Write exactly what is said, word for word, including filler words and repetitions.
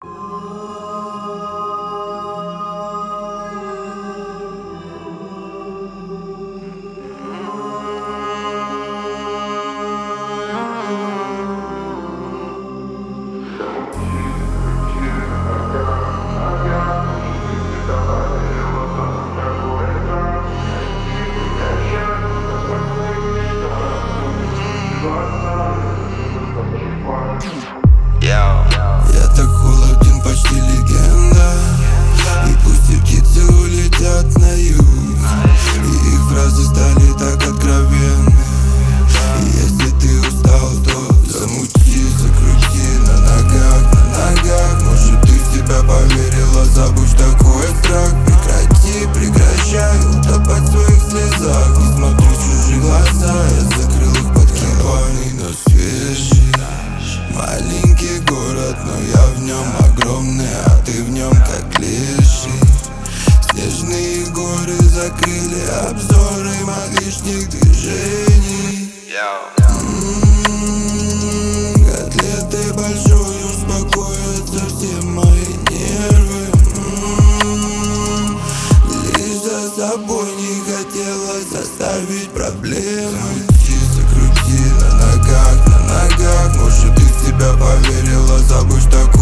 Я так холоден, почти легенда. И пусть и птицы улетят на юг, и их фразы стали так откровенны. И если ты устал, то замути, закрути на ногах, на ногах. Может, ты в себя поверила, забудь такой страх. Прекрати, прекращай утопать в своих слезах. Не смотри в чужие глаза, я закрыл их под километрами, но свежий. Маленький город, но я в нем огромный, а ты в нем как леший. Снежные горы закрыли обзоры моих лишних движений. М-м-м, котлеты большой успокоятся все мои нервы. М-м-м, лишь за собой не хотелось оставить проблемы. Замути, закрути на ногах, на ногах. Может, ты в себя поверила, забудь такой